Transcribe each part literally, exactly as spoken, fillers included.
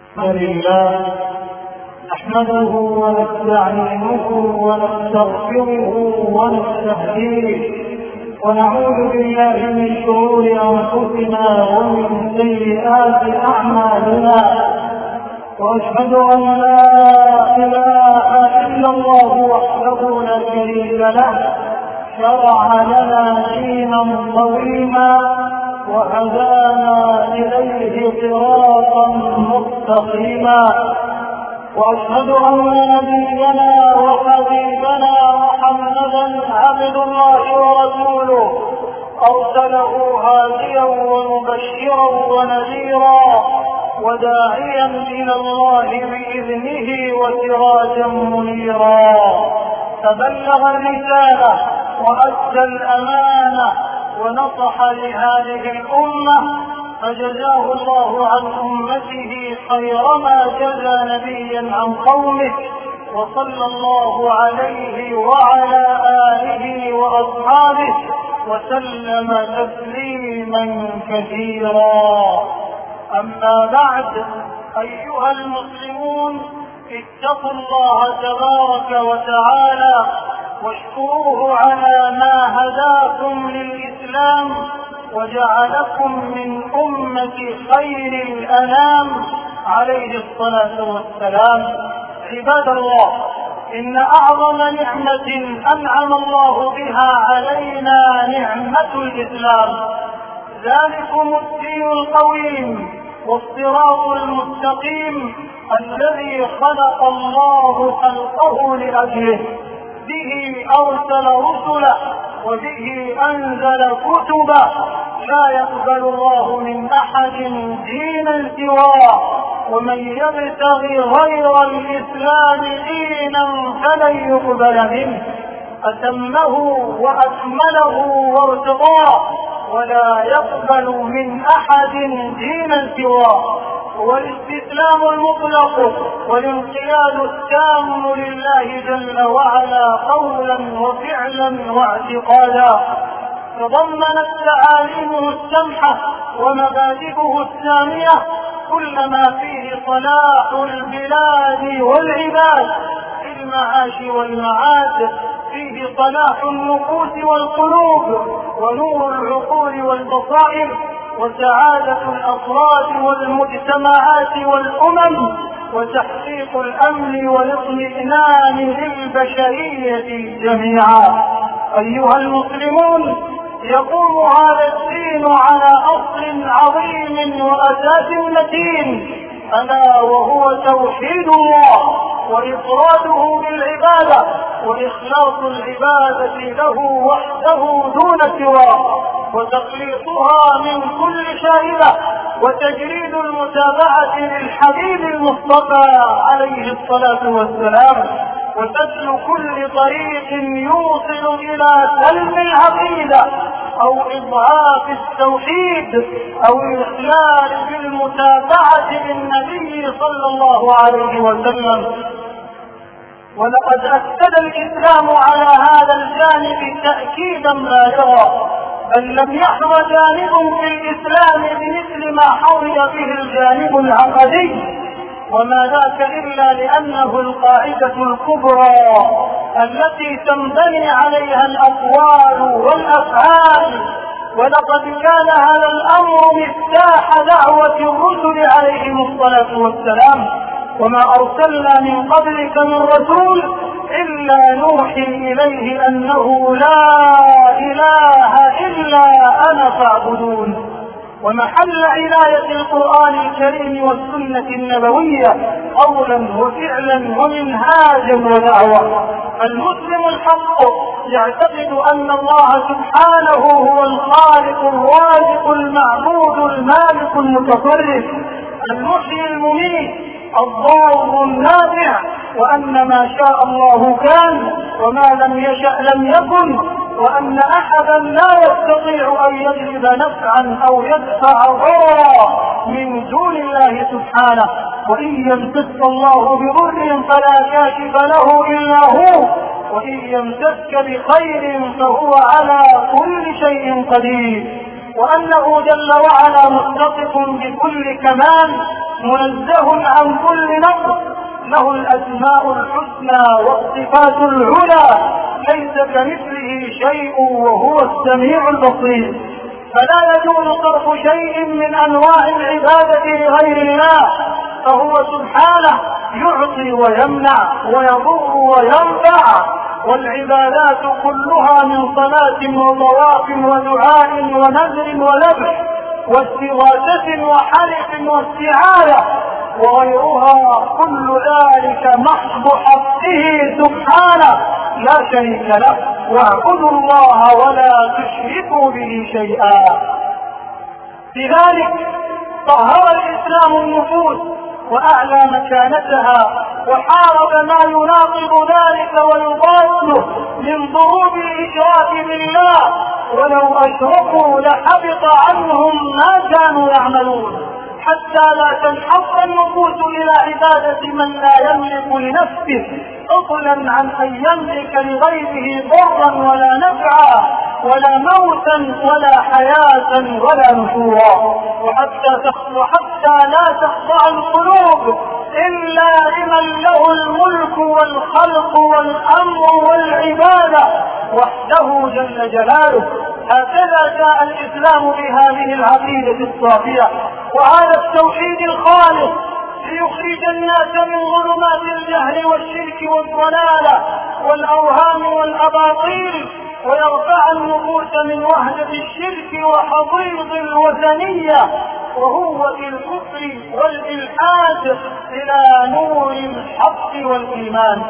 لله نحمده ونستعينه ونستغفره ونستهديه ونعوذ بالله من شرور أنفسنا ومن سيئات أعمالنا، وأشهد أن لا إله إلا الله وحده لا شريك له شرع لنا دينا قويما وهدانا إليه صراطا مستقيما، وأشهد أن نبينا وحبيبنا محمدا عبد الله ورسوله أرسله هاديا ومبشرا ونذيرا وداعيا إلى الله بإذنه وسراجا منيرا، فبلغ الرسالة وأدى الأمانة ونصح لهذه الأمة، فجزاه الله عن أمته خير ما جزى نبيا عن قومه، وصلى الله عليه وعلى آله وأصحابه وسلم تسليما كثيرا. أما بعد، أيها المسلمون، اتقوا الله تبارك وتعالى واشكروه على ما هداكم للإسلام وجعلكم من أمة خير الأنام عليه الصلاة والسلام. عباد الله، إن أعظم نعمة أنعم الله بها علينا نعمة الإسلام، ذلكم الدين القويم والصراط المستقيم الذي خلق الله خلقه لأجله، به أرسل رسله وبه أنزل كتبه، لا يقبل الله من أحد دينا سواه، ومن يبتغي غير الإسلام دينا فلن يقبل منه، أتمه وأكمله وارتضاه، ولا يقبل من أحد دينا سواه، والاستسلام المطلق والانقياد التام لله جل وعلا قولا وفعلا واعتقادا، تضمنت تعاليمه السمحة ومبادئه السامية كل ما فيه صلاح البلاد والعباد في المعاش والمعاد، فيه صلاح النفوس والقلوب ونور العقول والبصائر وسعادة الأفراد والمجتمعات والأمم وتحقيق الأمن والاطمئنان للبشرية جميعا. أيها المسلمون، يقوم هذا الدين على أصل عظيم وأساس متين، ألا وهو توحيد الله وإفراده بالعبادة وإخلاص العبادة له وحده دون سواه، وتخليصها من كل شائبة، وتجريد المتابعة للحبيب المصطفى عليه الصلاة والسلام، وسد كل طريق يوصل إلى سلم العقيدة أو إضعاف التوحيد أو الإخلال بالمتابعة للنبي صلى الله عليه وسلم. ولقد أكد الإسلام على هذا الجانب تأكيدا بالغا، بل لم يحظ جانب في الإسلام بمثل ما حظي به الجانب العقدي، وما ذاك إلا لأنه القاعدة الكبرى التي تنبني عليها الأقوال والأفعال، ولقد كان هذا الأمر مفتاح دعوة الرسل عليهم الصلاة والسلام، وما أرسلنا من قبلك من رسول إلا نوحي إليه أنه لا إله إلا أنا فاعبدون. ومحل عناية القرآن الكريم والسنة النبوية قولا وفعلا ومنهاجا ودعوة. المسلم الحق يعتقد أن الله سبحانه هو الخالق الرازق المعبود المالك المتصرف المحيي المميت الضار النافع، وأن ما شاء الله كان وما لم يشأ لم يكن، وأن أحدا لا يستطيع أن يجلب نفعا أو يدفع ضررا من دون الله سبحانه، وإن يمسك الله بضر فلا كاشف له إلا هو، وإن يمسك بخير فهو على كل شيء قدير، وأنه جل وعلا متصف بكل كمال منزه عن كل نقص، له الأسماء الحسنى والصفات العلى، ليس كمثله شيء وهو السميع البصير. فلا يجوز صرف شيء من أنواع العبادة لغير الله، فهو سبحانه يعطي ويمنع ويضر وينفع، والعبادات كلها من صلاة وطواف ودعاء ونذر وذبح واستغاثة وحلف واستعاذة وغيرها، كل ذلك محض حقه سبحانه لا شريك له. واعبدوا الله ولا تشركوا به شيئا. لذلك طهر الإسلام النفوس وأعلى مكانتها، وحارب ما يناقض ذلك ويضاده من ضروب الإشراك بالله، ولو أشركوا لحبط عنهم ما كانوا يعملون، حتى لا تنحط النفوس إلى عبادة من لا يملك لنفسه، فضلا عن أن يملك لغيره ضرا ولا نفعا ولا موتا ولا حياة ولا نشورا، وحتى وحتى لا تخضع القلوب إلا لمن له الملك والخلق والأمر والعبادة وحده جل جلاله. هكذا جاء الإسلام بهذه العقيدة الصافية وهذا التوحيد الخالص، ليخرج الناس من ظلمات الجهل والشرك والضلالة والأوهام والأباطيل، ويرفع النفوس من وهدة الشرك وحضيض الوثنية وهوة الكفر والإلحاد إلى نور الحق والإيمان.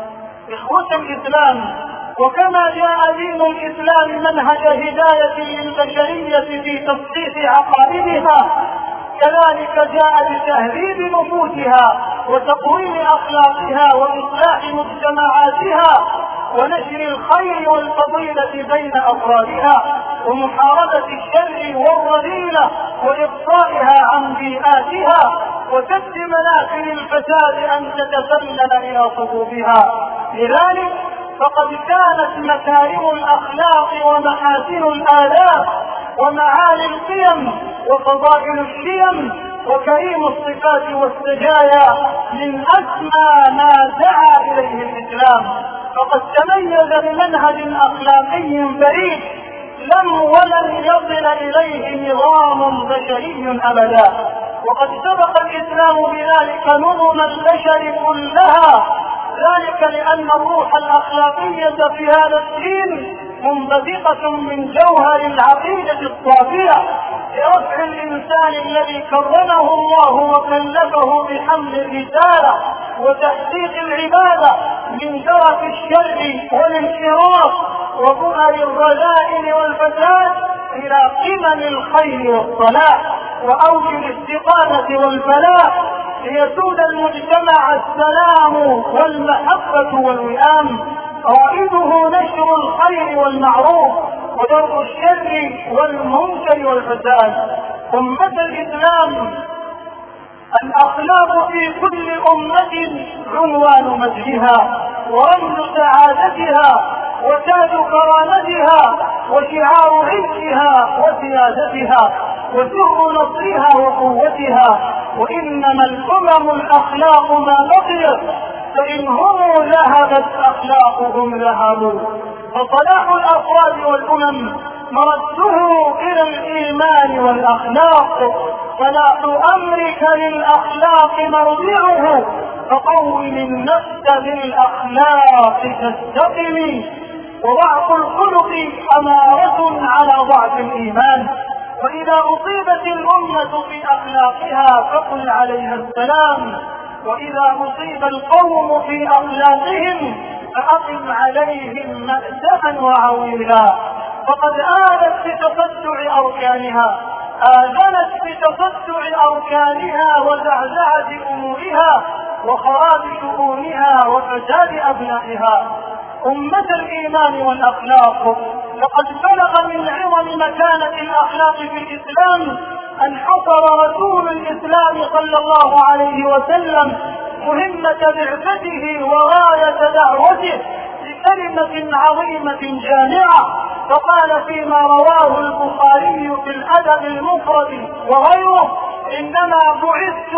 إخوة الإسلام، وكما جاء دين الإسلام منهج هداية للبشرية في تصحيح عقائدها، كذلك جاء بتهذيب نفوسها وتقويم أخلاقها وإصلاح مجتمعاتها ونشر الخير والفضيلة بين أفرادها ومحاربة الشر والرذيلة وإبصائها عن بيئاتها وسد منافذ الفساد أن تتسلل إلى صفوفها. لذلك فقد كانت مكارم الأخلاق ومحاسن الآداب ومعالي القيم وفضائل الشيم وكريم الصفات والسجايا من أسمى ما دعا إليه الإسلام، فقد تميز بمنهج أخلاقي فريد لم ولن يصل إليه نظام بشري أبدا. وقد سبق الإسلام بذلك نظم البشر كلها، ذلك لأن الروح الأخلاقية في هذا الدين منبثقة من جوهر العقيدة الصافية لرفع الإنسان الذي كرمه الله وكلفه بحمل الرسالة وتحقيق العبادة من درك الشر والانحراف وبؤر الرذائل والفساد إلى قمم الخير والصلاح وأوج الاستقامة والفلاح، ليسود المجتمع السلام والمحبة والوئام، رائده نشر الخير والمعروف ودرء الشر والمنكر والفساد. أمة الإسلام، الأخلاق في كل أمة عنوان مجدها ورمز سعادتها وتاج كرامتها وشعار عزها وسيادتها وسر نصرها وقوتها. وإنما الأمم الأخلاق ما بقيت، فإن هم ذهبت أخلاقهم ذهبوا. فصلاح الأفراد والأمم مرده إلى الإيمان والأخلاق، صلاح أمرك للأخلاق مرجعه، فقوم النفس بالأخلاق تستقم. وضعف الخلق أمارة على ضعف الإيمان، وإذا أصيبت الأمة في أخلاقها فقل عليها السلام، وإذا أصيب القوم في أخلاقهم فأقم عليهم مأسفا وعويلا. فقد آلت بتصدع أركانها آذنت بتصدع أركانها وزعزعة أمورها وخراب شؤونها وفساد أبنائها. أمة الإيمان والأخلاق، لقد بلغ من عظم مكانة الأخلاق في الإسلام أن حصر رسول الإسلام صلى الله عليه وسلم مهمة بعثته وغاية دعوته بكلمة عظيمة جامعة، فقال فيما رواه البخاري في الأدب المفرد وغيره: إنما بعثت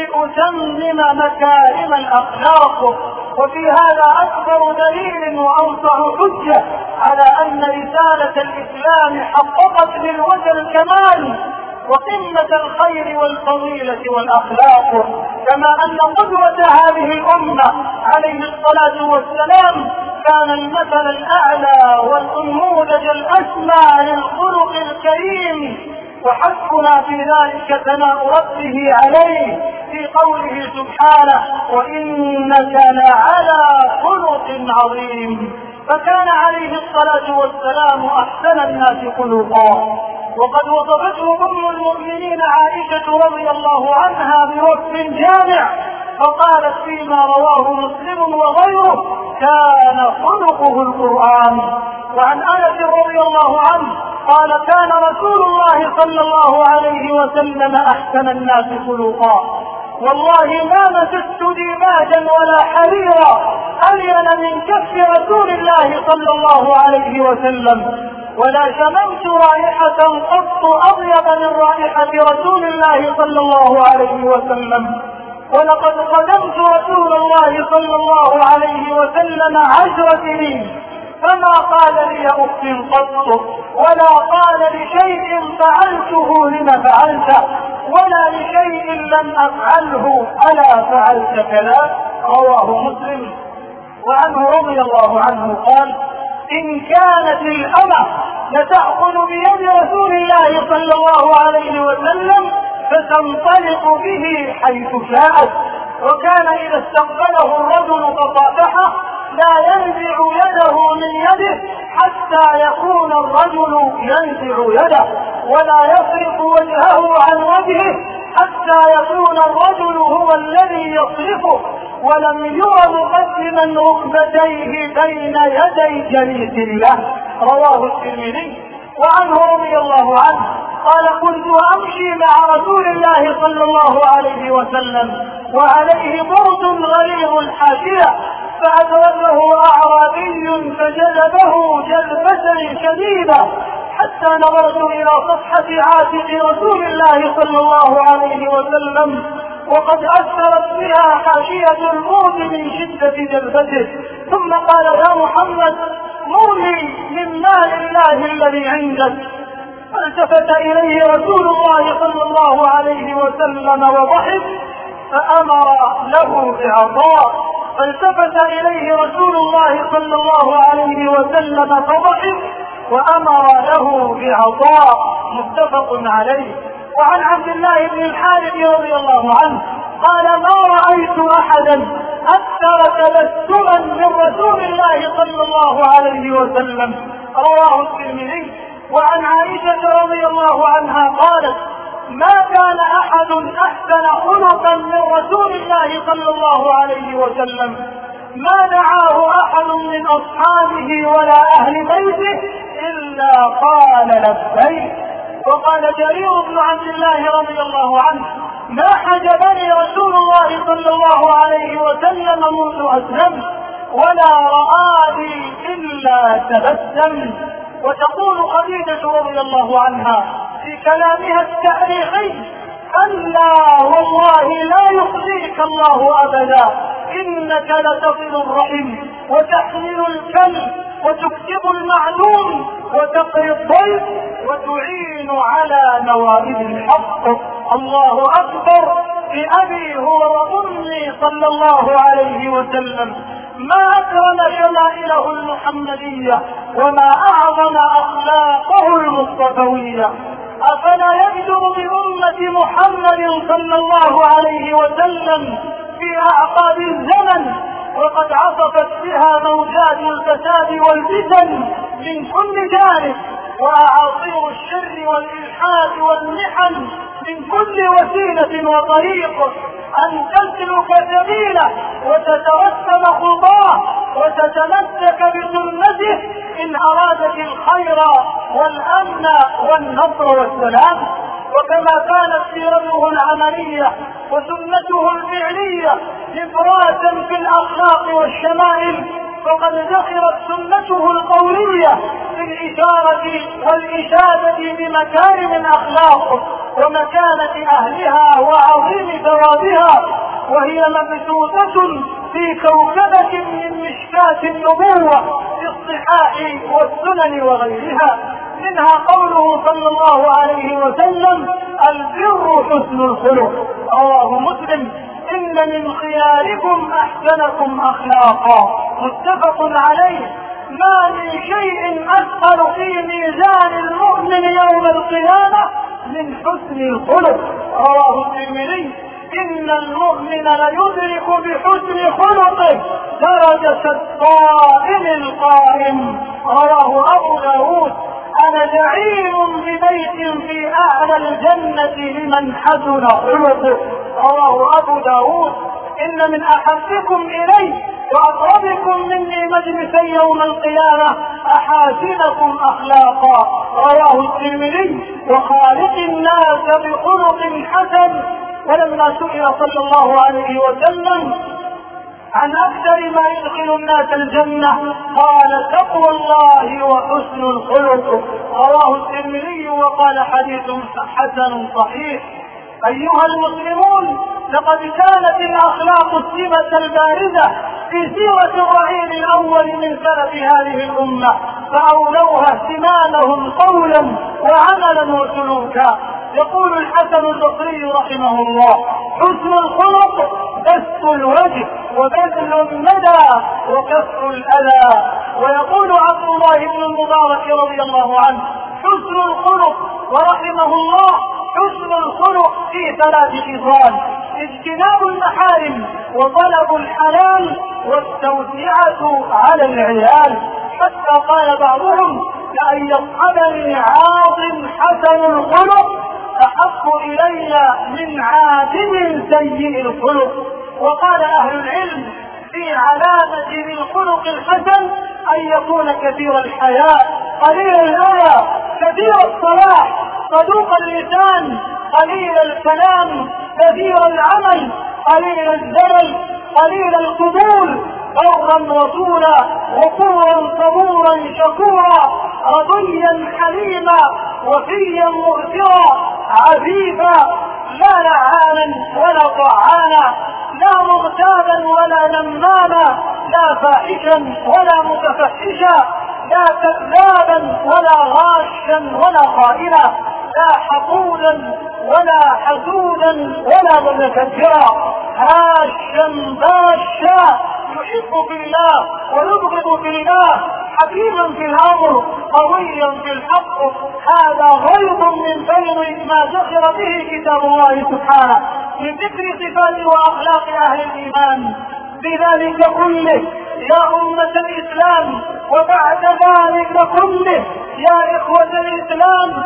لأتمم مكارم الأخلاق. وفي هذا أكبر دليل وأوسع حجة على أن رسالة الإسلام حققت للوجه الكمال وقمة الخير والفضيلة والأخلاق، كما أن قدوة هذه الأمة عليه الصلاة والسلام كان المثل الأعلى والنموذج الأسمى للخلق الكريم. وحسبنا في ذلك ثناء ربه عليه في قوله سبحانه: وإنك لعلى خلق عظيم. فكان عليه الصلاة والسلام أحسن الناس خلقا، وقد وصفته أم المؤمنين عائشة رضي الله عنها بوصف جامع، فقالت فيما رواه مسلم وغيره: كان خلقه القرآن. وعن أنس رضي الله عنه قال: كان رسول الله صلى الله عليه وسلم أحسن الناس خلقا، والله ما مسست ديباجا ولا حريرا ألين من كف رسول الله صلى الله عليه وسلم، ولا شممت رائحة قط أطيب من رائحة رسول الله صلى الله عليه وسلم. ولقد قدمت رسول الله صلى الله عليه وسلم عشر سنين فما قال لي أخت قط، ولا قال لشيء فعلته لم فعلته، ولا لشيء لم أفعله ألا فعلت كذا. رواه مسلم. وعنه رضي الله عنه قال: إن كانت الأمة لتأخذ بيد رسول الله صلى الله عليه وسلم فتنطلق به حيث شاءت، وكان إذا استقبله الرجل فصافحه لا ينزع يده من يده حتى يكون الرجل ينزع يده، ولا يصرف وجهه عن وجهه حتى يكون الرجل هو الذي يصرفه، ولم ير مقدما ركبتيه بين يدي جليس له. رواه الترمذي. وعنه رضي الله عنه قال: كنت أمشي مع رسول الله صلى الله عليه وسلم وعليه برد غليظ الحاشية، فأدركه أعرابي فجذبه جذبة شديدة حتى نظرت إلى صفحة عاتق رسول الله صلى الله عليه وسلم وقد أثرت بها حاشية البرد من شدة جذبته، ثم قال: يا محمد مولي من مال الله الذي عندك. فالتفت إليه رسول الله صلى الله عليه وسلم وضحك فأمر له بعطاء، فالتفت إليه رسول الله صلى الله عليه وسلم فضحك وأمر له بعطاء. متفق عليه. وعن عبد الله بن الحارث رضي الله عنه قال: ما رأيت أحدا أكثر تبسما من رسول الله صلى الله عليه وسلم. رواه الترمذي. وعن عائشة رضي الله عنها قالت: ما كان أحد أحسن خلقا من رسول الله صلى الله عليه وسلم، ما دعاه أحد من أصحابه ولا أهل بيته إلا قال لبيك. وقال جرير بن عبد الله رضي الله عنه: ما حجبني رسول الله صلى الله عليه وسلم منذ أسلم ولا رآني إلا تبسم. وتقول خديجة رضي الله عنها في كلامها التاريخي: ألا والله لا يخزيك الله أبدا، إنك لتصل الرحم وتحمل الكلب وتكتب المعلوم وتقري الضيف وتعين على نوائب الحق. الله أكبر بأبي هو وأمي صلى الله عليه وسلم. ما أكرم شمائله المحمدية وما أعظم أخلاقه المصطفوية. أفلا يبدو بأمة محمد صلى الله عليه وسلم في أعقاب الزمن وقد عصفت بها موجات الفساد والفتن من كل جانب وأعاصير الشر والإلحاد والمحن من كل وسيلة وطريق، أن تسلك سبيله وتترسم خطاه وتتمسك بسنته إن أرادت الخير والأمن والنصر والسلام. وكما كانت سيرته العملية وسنته الفعلية إفرادا في الأخلاق والشمائل، فقد ذكرت سنته القولية في الإشارة والإشادة بمكارم الأخلاق ومكانة أهلها وعظيم ثوابها، وهي مبثوثة في كوكبة من مشكاة النبوة في الصحاح والسنن وغيرها، منها قوله صلى الله عليه وسلم: البر حسن الخلق. رواه مسلم: إن من خياركم أحسنكم أخلاقا. متفق عليه. ما من شيء أثقل في ميزان المؤمن يوم القيامة من حسن الخلق. رواه الترمذي: إن المؤمن ليدرك بحسن خلقه درجة الصائم القائم. رواه أبو داود: أنا زعيم ببيت في أعلى الجنة لمن حسن خلقه. رواه أبو داود: إن من أحبكم إلي وأقربكم مني مجلسا يوم القيامة أحاسنكم أخلاقا. رواه الترمذي: وخالق الناس بخلق حسن. ولما سئل صلى الله عليه وسلم عن أكثر ما يدخل الناس الجنة قال: تقوى الله وحسن الخلق. رواه الترمذي وقال: حديث حسن صحيح. أيها المسلمون، لقد كانت الأخلاق السمة البارزة في سيرة الرعيل الأول من سلف هذه الأمة، فأولوها اهتمامهم قولا وعملا وسلوكا. يقول الحسن البصري رحمه الله: حسن الخلق بسط الوجه وبذل الندى وكف الأذى. ويقول عبد الله بن المبارك رضي الله عنه: حسن الخلق ورحمه الله حسن الخلق في ثلاث خصال: اجتناب المحارم وطلب الحلال والتوسعة على العيال. حتى قال بعضهم: لأن يصحبني عاض حسن الخلق أحب إلي من عادل سيء الخلق. وقال أهل العلم: في علامة للخلق الحسن أن يكون كثير الحياء قليل الآية كثير الصلاح صدوق اللسان قليل الكلام كثير العمل قليل الزلل قليل القبول برا وطولا وقورا صبورا شكورا رضيا حليما وفيا مؤثرا عفيفا لا لعانا ولا طعانا لا مغتابا ولا نماما لا فاحشا ولا متفحشا لا كذابا ولا غاشا ولا خائنا لا حقودا ولا حسودا ولا متكبرا هاشا باشا يحب في الله ويبغض في الله حكيما في الامر قويا في الحق. هذا غيظ من فيض ما ذكر به كتاب الله سبحانه من ذكر صفات واخلاق اهل الايمان. بذلك كله يا أمة الإسلام وبعد ذلك كله يا إخوة الإسلام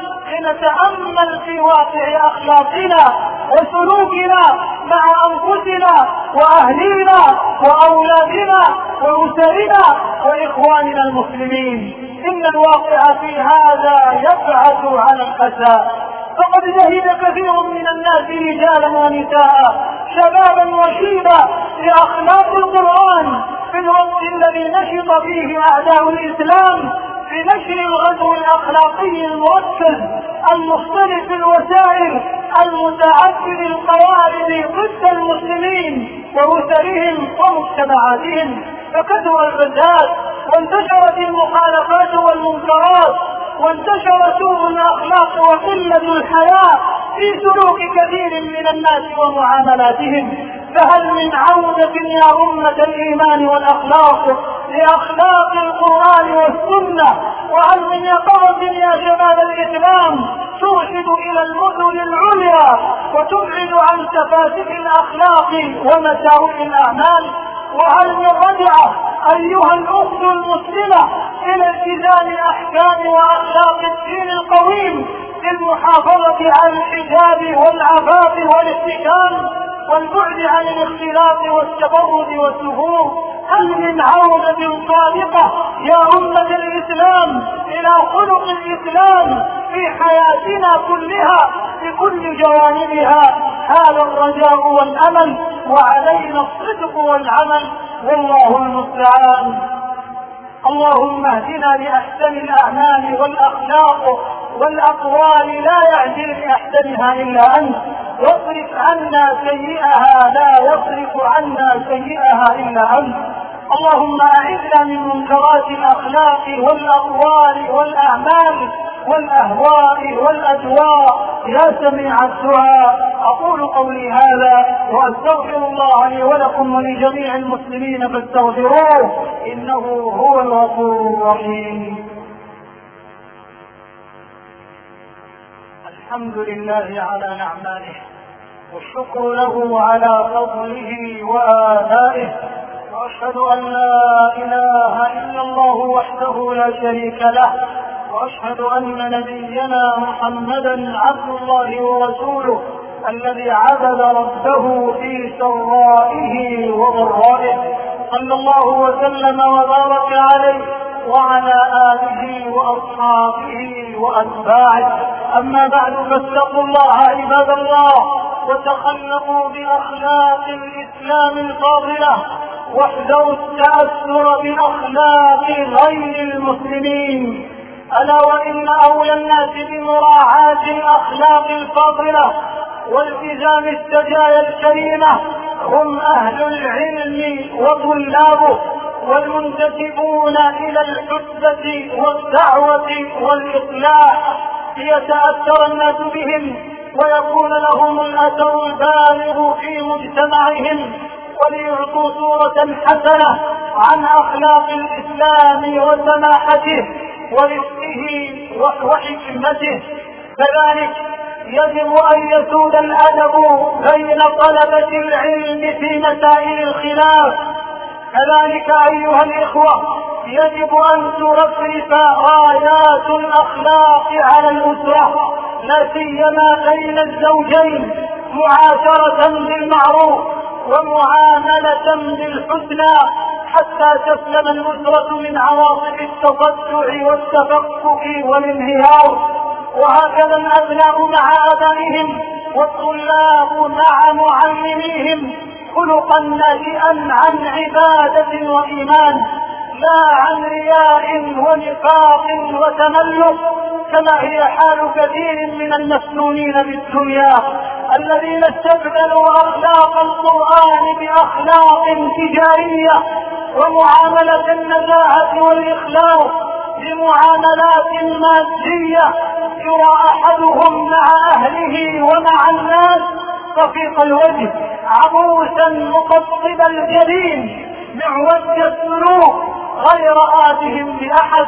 لنتأمل في واقع أخلاقنا وسلوكنا مع أنفسنا وأهلينا وأولادنا وأسرنا وإخواننا المسلمين. إن الواقع في هذا يبعث على الأسى. فقد جهد كثير من الناس رجالا ونساء شبابا وشيبا لأخلاق القرآن في الوقت الذي نشط فيه أعداء الإسلام في نشر الغزو الأخلاقي المركز المختلف الوسائل المتعدد القوالب ضد المسلمين وأسرهم ومجتمعاتهم. فكثر الفساد وانتشرت المخالفات والمنكرات وانتشر سوء الأخلاق وقلة الحياء في سلوك كثير من الناس ومعاملاتهم. فهل من عودة يا أمة الإيمان والأخلاق لأخلاق القرآن والسنة؟ وهل من يقظة يا شباب الإسلام ترشد إلى المدن العليا وتبعد عن سفاسف الأخلاق ومساوئ الأعمال؟ وهل من رجعة أيها الأخت المسلمة إلى التزام أحكام وأخلاق الدين القويم للمحافظة على الحجاب والعفاف والاحتشام والبعد عن الاختلاط والتبرد والسفور؟ هل من عودة صادقة يا أمة الإسلام إلى خلق الإسلام في حياتنا كلها بكل جوانبها؟ هذا الرجاء والأمل وعلينا الصدق والعمل والله المستعان. اللهم اهدنا لأحسن الأعمال والأخلاق والأقوال لا يعجل بأحسنها إلا أنت، واصرف عنا سيئها لا يصرف عنا سيئها إلا أنت. اللهم أعذنا من منكرات الأخلاق والأقوال والأعمال والأهواء والأدواء يا سميع الدعاء. أقول قولي هذا وأستغفر الله لي ولكم ولجميع المسلمين فاستغفروه إنه هو الغفور الرحيم. الحمد لله على نعمائه والشكر له على فضله وآلائه، وأشهد أن لا إله إلا الله وحده لا شريك له، وأشهد أن نبينا محمدا عبد الله ورسوله الذي عبد ربه في سرائه وضرائه، صلى الله وسلم وبارك عليه وعلى آله وأصحابه وأتباعه. أما بعد فاتقوا الله عباد الله، وتخلقوا بأخلاق الإسلام الفاضلة، واحذروا التأثر بأخلاق غير المسلمين. ألا وإن أولى الناس بمراعاة الأخلاق الفاضلة والتزام السجايا الكريمة هم أهل العلم وطلابه والمنتسبون إلى الحسبة والدعوة والإصلاح، ليتأثر الناس بهم ويكون لهم الأثر البالغ في مجتمعهم، وليعطوا صورة حسنة عن أخلاق الإسلام وسماحته ورفقه وحكمته. كذلك يجب أن يسود الأدب بين طلبة العلم في مسائل الخلاف. كذلك أيها الإخوة يجب أن ترفرف رايات الأخلاق على الأسرة، لا سيما بين الزوجين، معاشرة بالمعروف ومعاملة بالحسنى حتى تسلم الأسرة من عواصف التصدع والتفكك والانهيار. وهكذا الأبناء مع آبائهم والطلاب مع معلميهم، خلقا ناشئا عن عبادة وإيمان، لا عن رياء ونفاق وتملق، كما هي حال كثير من المفتونين بالدنيا الذين استبدلوا أخلاق القرآن بأخلاق تجارية، ومعاملة النزاهة والإخلاص بمعاملات مادية، يرى أحدهم مع أهله ومع الناس رفيق الوجه، عبوسا مقصب الجبين، معوج السلوك، غير آتهم بأحد،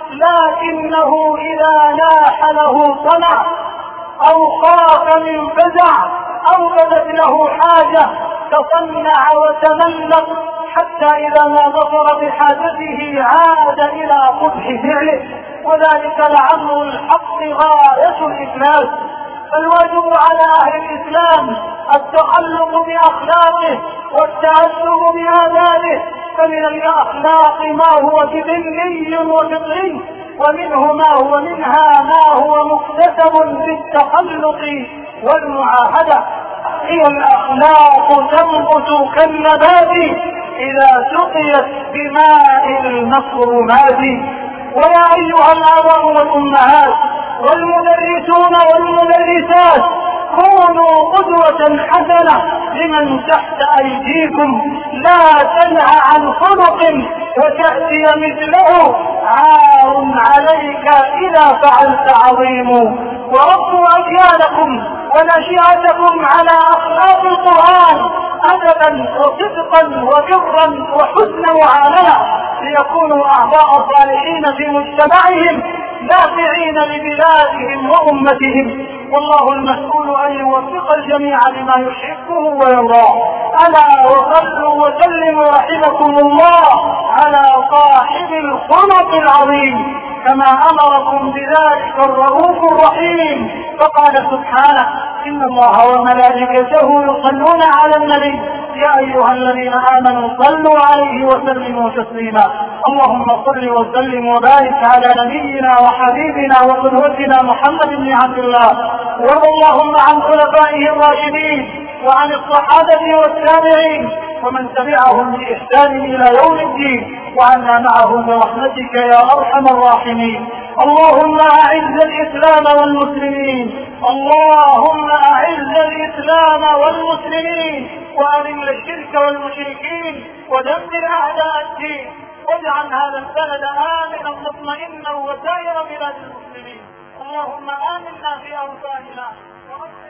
لكنه إذا لاح له طمع أو خاف من فزع أو بدت له حاجة تصنع وتملق، حتى إذا ما ظفر بحاجته عاد إلى قبح فعله، وذلك لعمر الحق غاية الإفلاس. فالواجب على أهل الإسلام التخلق بأخلاقه والتأثر بآدابه، فمن الأخلاق ما هو جبلي وفطري، ومنه ما هو منها ما هو مكتسب بالتخلق والمعاهدة. هي الأخلاق تنبت كالنبات إذا سقيت بماء المكرمات. ويا أيها الآباء والأمهات والمدرسون والمدرسات، كونوا قدوة حسنة لمن تحت أيديكم، لا تنهى عن خلق وتأتي مثله، عار عليك إذا فعلت عظيم. وربوا أجيالكم ونشأتكم على أخلاق القرآن أدبا وصدقا وبرا وحسن معاملة، ليكونوا أعضاء صالحين في مجتمعهم نافعين لبلادهم وأمتهم. والله المسؤول أن يوفق الجميع لما يحبه ويرضاه. ألا وصلوا وسلموا رحمكم الله على صاحب الخلق العظيم، كما أمركم بذلك الرؤوف الرحيم. فقال سبحانه: إن الله وملائكته يصلون على النبي يا أيها الذين آمنوا صلوا عليه وسلموا تسليما. اللهم صل وسلم وبارك على نبينا وحبيبنا وقدوتنا محمد بن عبد الله، وارض اللهم عن خلفائه الراشدين وعن الصحابة والتابعين ومن تبعهم بإحسان إلى يوم الدين، وعنا معهم برحمتك يا أرحم الراحمين. اللهم أعز الإسلام والمسلمين، اللهم أعز الإسلام والمسلمين، وأذل الشرك والمشركين، ودمر أعداء الدين، واجعل هذا البلد آمنا مطمئنا وسائر بلاد المسلمين. اللهم آمنا في أوطاننا.